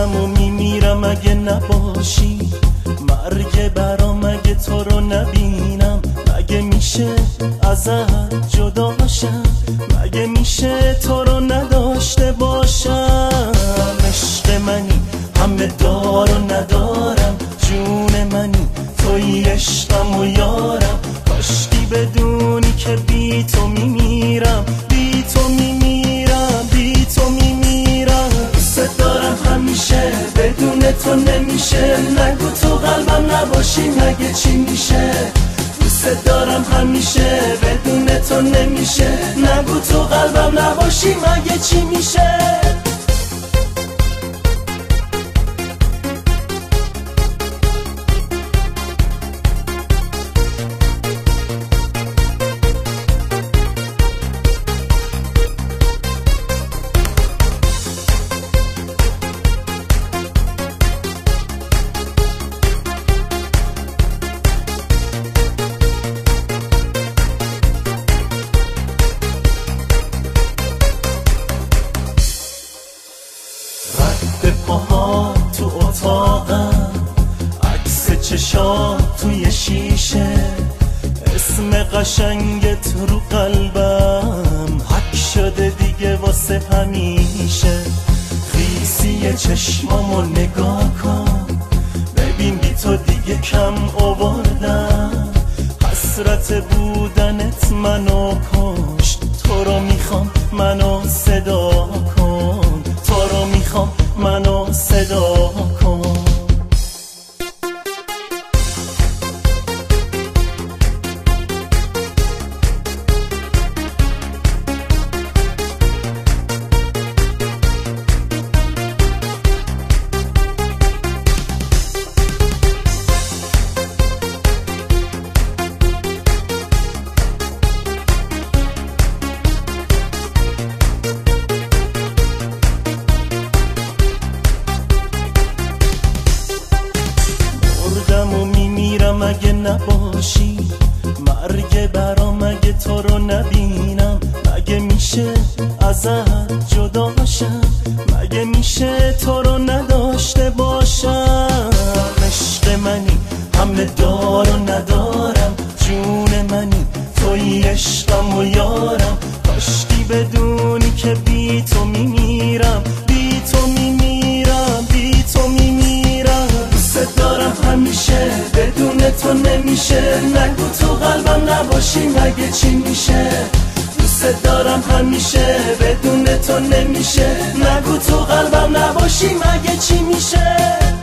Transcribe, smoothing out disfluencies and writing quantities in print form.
مردم و میمیرم اگه نباشی، مرگ برام اگه تو رو نبینم. مگه میشه ازت جداشم؟ مگه میشه تو رو نداشته باشم؟ عشق منی همه دار و ندارم، جون منی توی عشقم و یارم. کاشکی بدونی که بی تو میمیرم، بی تو میمیرم، بی تو میمیرم. دوست دارم همیشه، بدون تو نمیشه. نگو تو قلبم نباشی مگه چی میشه؟ دوست دارم همیشه، بدون تو نمیشه. نگو تو قلبم نباشی مگه چی میشه؟ رد پاها تو اتاقم، عکس چشات توی شیشه، اسم قشنگت رو قلبم حک شده دیگه واسه همیشه. خیسی چشمامو نگاه کن، ببین بی تو دیگه کم آوردم. حسرت بودنت منو کشت، تو رو میخوام منو صدا کن، تو رو میخوام منو صدا کن. و میمیرم اگه نباشی، مرگ برام اگه تو رو نبینم. مگه میشه ازت جداشم؟ مگه میشه تو رو نداشته باشم؟ عشق منی همه دار و ندارم، جون منی توی عشقم و یارم. کاشکی بدونی که بی تو میمیرم، بی تو میمیرم، بی تو میمیرم. دوست دارم همیشه، بدون تو نمیشه. نگو تو قلبم نباشی مگه چی میشه؟ دوست دارم همیشه، بدون تو نمیشه. نگو تو قلبم نباشی مگه چی میشه؟